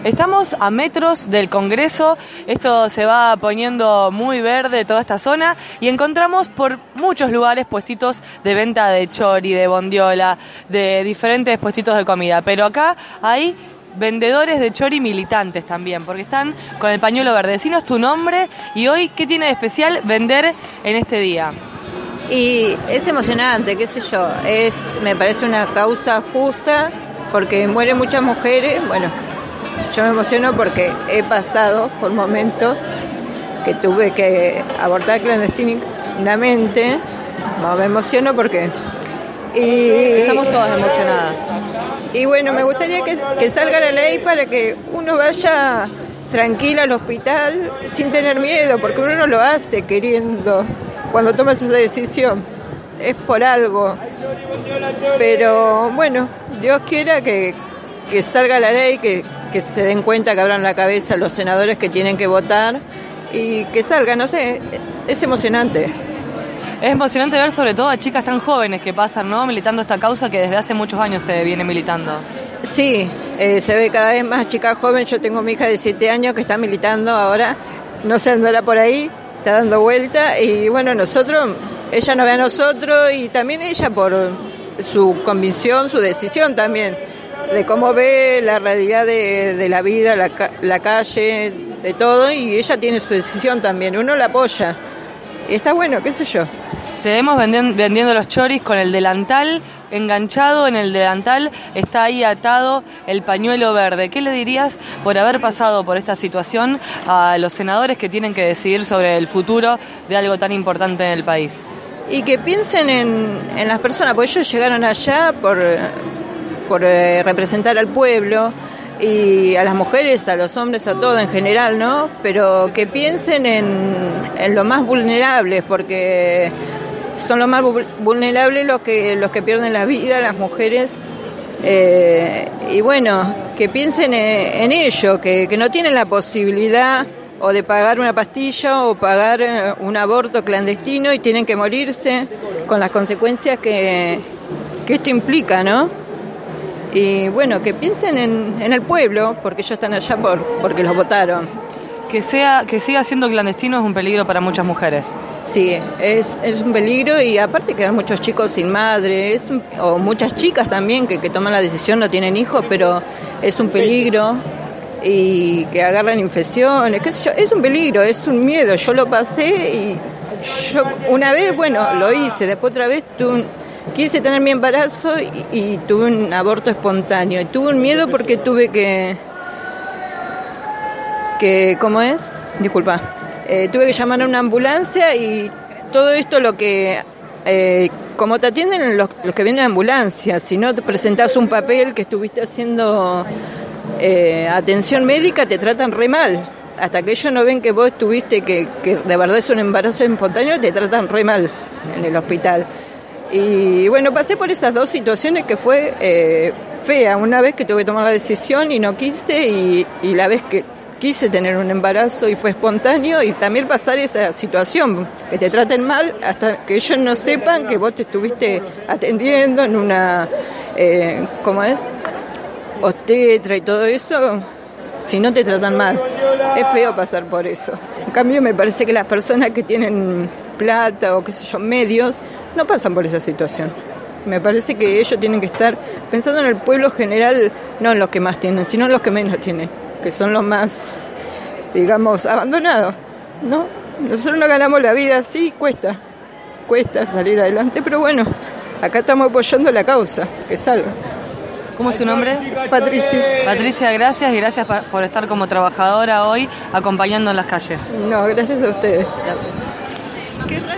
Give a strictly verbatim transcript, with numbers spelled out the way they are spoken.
Estamos a metros del Congreso, esto se va poniendo muy verde toda esta zona y encontramos por muchos lugares puestitos de venta de chori, de bondiola, de diferentes puestitos de comida, pero acá hay vendedores de chori militantes también, porque están con el pañuelo verde. Decinos tu nombre y hoy, ¿qué tiene de especial vender en este día? Y es emocionante, qué sé yo, es me parece una causa justa porque mueren muchas mujeres. Bueno, yo me emociono porque he pasado por momentos que tuve que abortar clandestinamente. No, me emociono porque... Y, Estamos todas emocionadas. Y bueno, me gustaría que, que salga la ley para que uno vaya tranquila al hospital sin tener miedo, porque uno no lo hace queriendo. Cuando tomas esa decisión es por algo. Pero bueno, Dios quiera que, que salga la ley, que, que se den cuenta, que abran la cabeza los senadores que tienen que votar y que salga, no sé, es emocionante. Es emocionante ver sobre todo a chicas tan jóvenes que pasan, ¿no?, militando esta causa que desde hace muchos años se viene militando. Sí, eh, se ve cada vez más chicas jóvenes. Yo tengo mi hija de siete años que está militando ahora, no sé, andará por ahí, está dando vuelta y bueno, nosotros, ella nos ve a nosotros y también ella por su convicción, su decisión también, de cómo ve la realidad de, de la vida, la, la calle, de todo, y ella tiene su decisión también, uno la apoya. Y está bueno, qué sé yo. Te vemos vendiendo, vendiendo los choris con el delantal enganchado, en el delantal está ahí atado el pañuelo verde. ¿Qué le dirías por haber pasado por esta situación a los senadores que tienen que decidir sobre el futuro de algo tan importante en el país? Y que piensen en, en las personas, porque ellos llegaron allá por, por eh, representar al pueblo, y a las mujeres, a los hombres, a todo en general, ¿no? Pero que piensen en, en los más vulnerables, porque son los más vulnerables los que los que pierden la vida, las mujeres. Eh, y bueno, que piensen en, en ello, que, que no tienen la posibilidad o de pagar una pastilla o pagar un aborto clandestino y tienen que morirse con las consecuencias que, que esto implica, ¿no? Y bueno, que piensen en, en el pueblo, porque ellos están allá por porque los votaron. Que sea que siga siendo clandestino es un peligro para muchas mujeres. Sí, es, es un peligro, y aparte quedan muchos chicos sin madre, es un, o muchas chicas también que, que toman la decisión, no tienen hijos, pero es un peligro, y que agarran infecciones, qué sé yo, es un peligro, es un miedo. Yo lo pasé y yo una vez, bueno, lo hice, después otra vez tuve un... Quise tener mi embarazo y, y tuve un aborto espontáneo. Y tuve un miedo porque tuve que... que ¿Cómo es? Disculpa. Eh, tuve que llamar a una ambulancia y todo esto lo que... Eh, como te atienden los, los que vienen a ambulancia, si no te presentás un papel que estuviste haciendo eh, atención médica, te tratan re mal. Hasta que ellos no ven que vos estuviste, que, que de verdad es un embarazo espontáneo, te tratan re mal en el hospital. Y bueno, pasé por esas dos situaciones que fue eh, fea. Una vez que tuve que tomar la decisión y no quise, y, y la vez que quise tener un embarazo y fue espontáneo, y también pasar esa situación, que te traten mal hasta que ellos no sepan que vos te estuviste atendiendo en una, eh, ¿cómo es? Obstetra y todo eso, si no te tratan mal. Es feo pasar por eso. En cambio, me parece que las personas que tienen plata o qué sé yo, medios, no pasan por esa situación. Me parece que ellos tienen que estar pensando en el pueblo general, no en los que más tienen, sino en los que menos tienen, que son los más, digamos, abandonados, ¿no? Nosotros no ganamos la vida así, cuesta, cuesta salir adelante, pero bueno, acá estamos apoyando la causa, que salga. ¿Cómo es tu nombre? Patricia. Patricia, gracias, y gracias por estar como trabajadora hoy acompañando en las calles. No, gracias a ustedes. Gracias. Qué